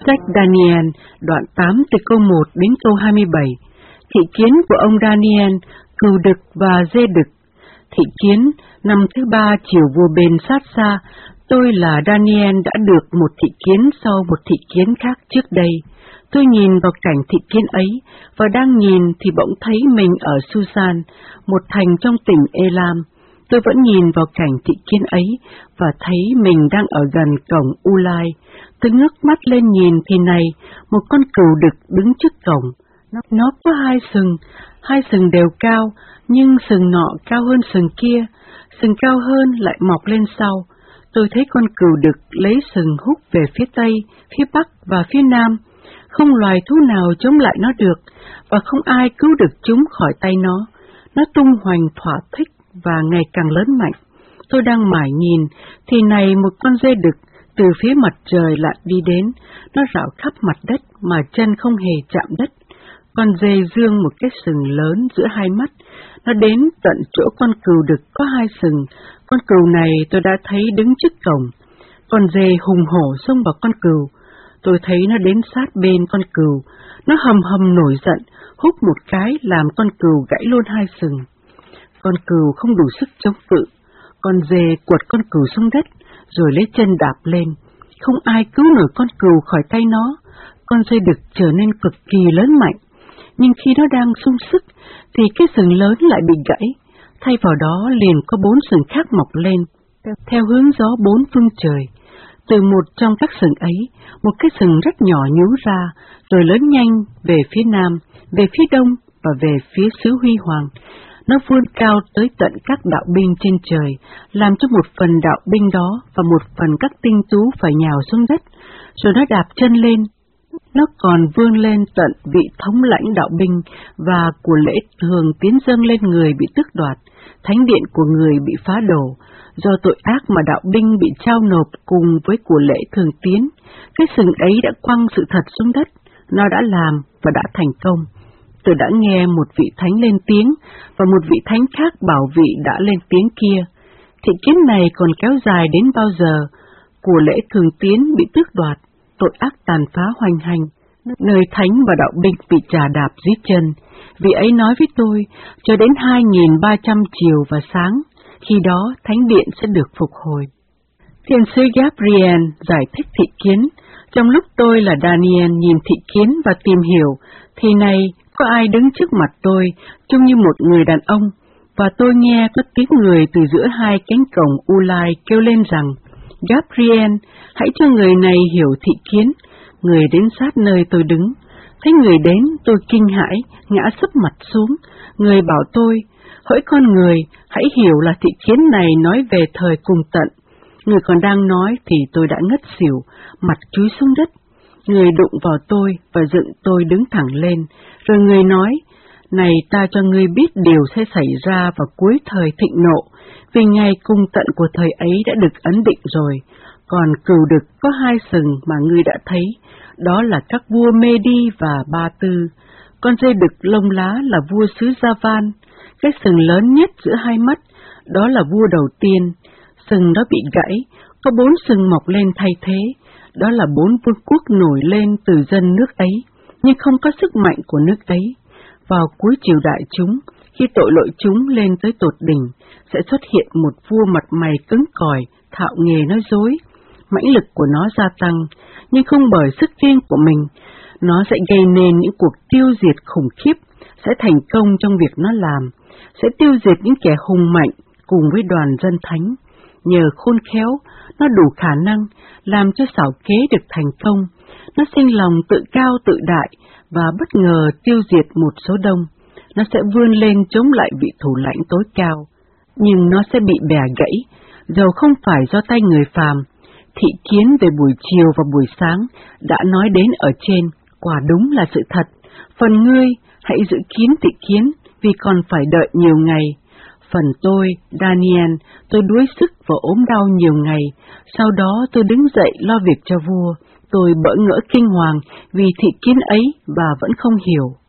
Sách Daniel, đoạn 8 từ câu 1 đến câu 27. Thị kiến của ông Daniel, cừu đực và dê đực. Thị kiến, năm thứ 3 chiều vua bên sát xa, tôi là Daniel đã được một thị kiến sau một thị kiến khác trước đây. Tôi nhìn vào cảnh thị kiến ấy, và đang nhìn thì bỗng thấy mình ở Susan, một thành trong tỉnh Elam. Tôi vẫn nhìn vào cảnh thị kiến ấy, và thấy mình đang ở gần cổng Ulai. Tôi ngước mắt lên nhìn thì này, một con cừu đực đứng trước cổng. Nó có hai sừng đều cao, nhưng sừng nọ cao hơn sừng kia, sừng cao hơn lại mọc lên sau. Tôi thấy con cừu đực lấy sừng húc về phía Tây, phía Bắc và phía Nam. Không loài thú nào chống lại nó được, và không ai cứu được chúng khỏi tay nó. Nó tung hoành thỏa thích và ngày càng lớn mạnh. Tôi đang mải nhìn, thì này một con dê đực từ phía mặt trời lại đi đến. Nó rảo khắp mặt đất mà chân không hề chạm đất. Con dê dương một cái sừng lớn giữa hai mắt. Nó đến tận chỗ con cừu đực có hai sừng. Con cừu này tôi đã thấy đứng trước cổng. Con dê hùng hổ xông vào con cừu. Tôi thấy nó đến sát bên con cừu. Nó hầm hầm nổi giận, húc một cái làm con cừu gãy luôn hai sừng. Con cừu không đủ sức chống cự. Con dê quật con cừu xuống đất, rồi lấy chân đạp lên. Không ai cứu nổi con cừu khỏi tay nó. Con dê đực trở nên cực kỳ lớn mạnh. Nhưng khi nó đang sung sức, thì cái sừng lớn lại bị gãy. Thay vào đó liền có 4 sừng khác mọc lên, theo hướng gió 4 phương trời. Từ một trong các sừng ấy, một cái sừng rất nhỏ nhú ra, rồi lớn nhanh về phía nam, về phía đông và về phía xứ Huy Hoàng. Nó vươn cao tới tận các đạo binh trên trời, làm cho một phần đạo binh đó và một phần các tinh tú phải nhào xuống đất, rồi nó đạp chân lên. Nó còn vươn lên tận vị thống lãnh đạo binh, và của lễ thường tiến dâng lên người bị tước đoạt, thánh điện của người bị phá đổ, do tội ác mà đạo binh bị trao nộp cùng với của lễ thường tiến. Cái sừng ấy đã quăng sự thật xuống đất, nó đã làm và đã thành công. Tôi đã nghe một vị thánh lên tiếng, và một vị thánh khác bảo vị đã lên tiếng kia. Thị kiến này còn kéo dài đến bao giờ? Của lễ thường tiến bị tước đoạt, tội ác tàn phá hoành hành, nơi thánh và đạo binh bị trà đạp dưới chân. Vị ấy nói với tôi, cho đến 2300 chiều và sáng, khi đó thánh điện sẽ được phục hồi. Thiên sứ Gabriel giải thích thị kiến. Trong lúc tôi là Daniel nhìn thị kiến và tìm hiểu, thì này, có ai đứng trước mặt tôi, trông như một người đàn ông, và tôi nghe có tiếng người từ giữa hai cánh cổng Ulai kêu lên rằng, Gabriel, hãy cho người này hiểu thị kiến. Người đến sát nơi tôi đứng. Thấy người đến, tôi kinh hãi, ngã sấp mặt xuống. Người bảo tôi, hỡi con người, hãy hiểu là thị kiến này nói về thời cùng tận. Người còn đang nói thì tôi đã ngất xỉu, mặt chúi xuống đất. Người đụng vào tôi và dựng tôi đứng thẳng lên, rồi người nói, này ta cho ngươi biết điều sẽ xảy ra vào cuối thời thịnh nộ, vì ngày cùng tận của thời ấy đã được ấn định rồi. Còn cừu đực có hai sừng mà ngươi đã thấy, đó là các vua Mê-đi và Ba Tư. Con dê đực lông lá là vua xứ Gia-van, cái sừng lớn nhất giữa hai mắt, đó là vua đầu tiên. Sừng đó bị gãy, có 4 sừng mọc lên thay thế, đó là 4 vương quốc nổi lên từ dân nước ấy, nhưng không có sức mạnh của nước ấy. Vào cuối triều đại chúng, khi tội lỗi chúng lên tới tột đỉnh, sẽ xuất hiện một vua mặt mày cứng cỏi, thạo nghề nói dối. Mãnh lực của nó gia tăng, nhưng không bởi sức riêng của mình. Nó sẽ gây nên những cuộc tiêu diệt khủng khiếp, sẽ thành công trong việc nó làm, sẽ tiêu diệt những kẻ hùng mạnh cùng với đoàn dân thánh. Nhờ khôn khéo, nó đủ khả năng làm cho xảo kế được thành công. Nó sinh lòng tự cao tự đại và bất ngờ tiêu diệt một số đông. Nó sẽ vươn lên chống lại vị thủ lãnh tối cao, nhưng nó sẽ bị bẻ gãy, dầu không phải do tay người phàm. Thị kiến về buổi chiều và buổi sáng đã nói đến ở trên, quả đúng là sự thật. Phần ngươi, hãy giữ kín thị kiến, vì còn phải đợi nhiều ngày. Phần tôi, Daniel, tôi đuối sức và ốm đau nhiều ngày, sau đó tôi đứng dậy lo việc cho vua. Tôi bỡ ngỡ kinh hoàng vì thị kiến ấy và vẫn không hiểu.